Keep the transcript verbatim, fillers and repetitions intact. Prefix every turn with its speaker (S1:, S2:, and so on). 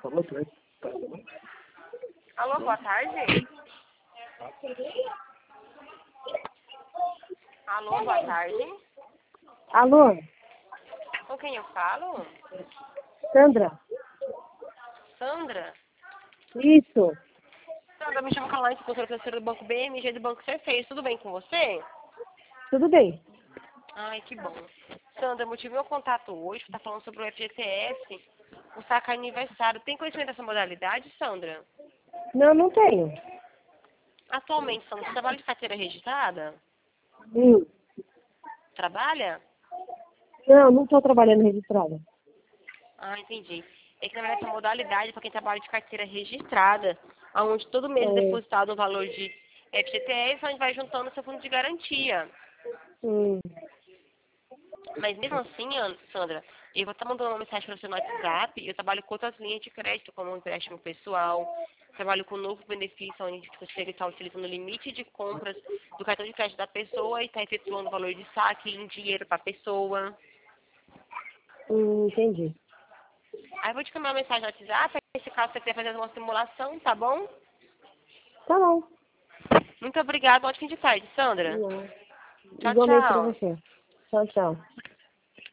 S1: Alô, boa tarde. Alô, boa tarde.
S2: Alô,
S1: Com quem eu falo?
S2: Sandra?
S1: Sandra?
S2: Isso,
S1: Sandra, me chamo Caroline, sou consultora financeira do Banco B M G do Banco C F E. Tudo bem com você?
S2: tudo bem.
S1: Ai, que bom. Sandra, motivo do meu contato hoje, está falando sobre o F G T S, o saque aniversário. Tem conhecimento dessa modalidade, Sandra?
S2: Não, não tenho.
S1: Atualmente, Sandra, você trabalha de carteira registrada?
S2: Hum.
S1: Trabalha?
S2: Não, não estou trabalhando registrada.
S1: Ah, entendi. É que, na verdade, essa modalidade é para quem trabalha de carteira registrada, onde todo mês é
S2: É,
S1: depositado um valor de F G T S, a gente vai juntando seu fundo de garantia.
S2: hum,
S1: Mas mesmo assim, An- Sandra, eu vou estar mandando uma mensagem para você no WhatsApp. Eu trabalho com outras linhas de crédito, como empréstimo pessoal. Trabalho com um novo benefício, onde a gente consegue estar utilizando o limite de compras do cartão de crédito da pessoa e está efetuando o valor de saque em dinheiro para a pessoa.
S2: hum, entendi.
S1: Aí eu vou te mandar uma mensagem no WhatsApp, nesse caso você quiser fazer uma simulação, tá bom?
S2: Tá bom.
S1: Muito obrigada, ótimo fim de tarde, Sandra.
S2: Não.
S1: Tchau,
S2: Igualmente para
S1: tchau.
S2: você. Tchau, tchau.